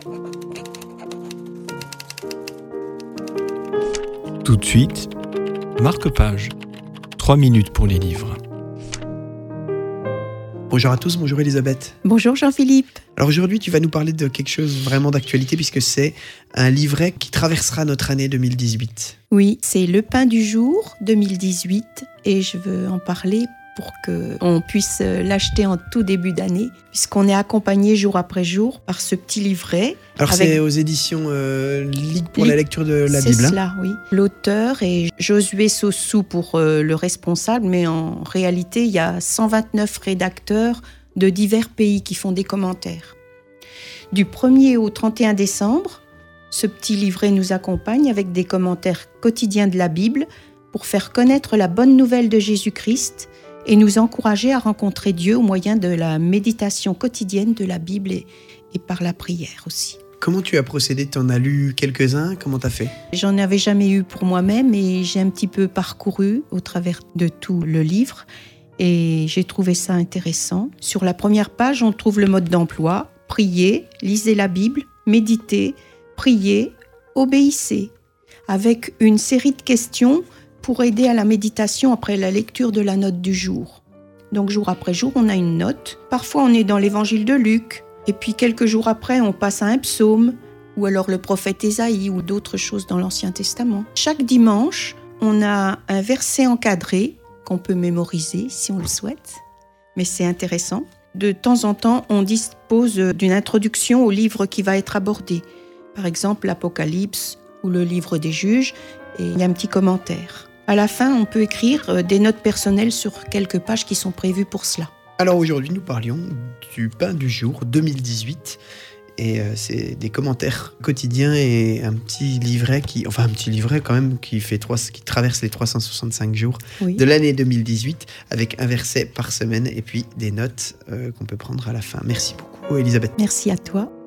Tout de suite, marque-page. 3 minutes pour les livres. Bonjour à tous, bonjour Elisabeth. Bonjour Jean-Philippe. Alors aujourd'hui, tu vas nous parler de quelque chose vraiment d'actualité puisque c'est un livret qui traversera notre année 2018. Oui, c'est Le pain du jour 2018 et je veux en parler pour qu'on puisse l'acheter en tout début d'année puisqu'on est accompagné jour après jour par ce petit livret. Alors c'est aux éditions Ligue pour la lecture de la Bible. C'est cela, oui. L'auteur est Josué Sossou pour le responsable, mais en réalité, il y a 129 rédacteurs de divers pays qui font des commentaires. Du 1er au 31 décembre, ce petit livret nous accompagne avec des commentaires quotidiens de la Bible pour faire connaître la bonne nouvelle de Jésus-Christ et nous encourager à rencontrer Dieu au moyen de la méditation quotidienne de la Bible et par la prière aussi. Comment tu as procédé ? Tu en as lu quelques-uns ? Comment tu as fait ? J'en avais jamais eu pour moi-même et j'ai un petit peu parcouru au travers de tout le livre et j'ai trouvé ça intéressant. Sur la première page, on trouve le mode d'emploi, priez, lisez la Bible, méditez, priez, obéissez, avec une série de questions pour aider à la méditation après la lecture de la note du jour. Donc jour après jour, on a une note. Parfois, on est dans l'évangile de Luc. Et puis quelques jours après, on passe à un psaume, ou alors le prophète Ésaïe, ou d'autres choses dans l'Ancien Testament. Chaque dimanche, on a un verset encadré qu'on peut mémoriser si on le souhaite. Mais c'est intéressant. De temps en temps, on dispose d'une introduction au livre qui va être abordé. Par exemple, l'Apocalypse ou le livre des Juges, et il y a un petit commentaire. À la fin, on peut écrire des notes personnelles sur quelques pages qui sont prévues pour cela. Alors aujourd'hui, nous parlions du pain du jour 2018 et c'est des commentaires quotidiens et un petit livret qui traverse les 365 jours de l'année 2018 avec un verset par semaine et puis des notes qu'on peut prendre à la fin. Merci beaucoup Elisabeth. Merci à toi.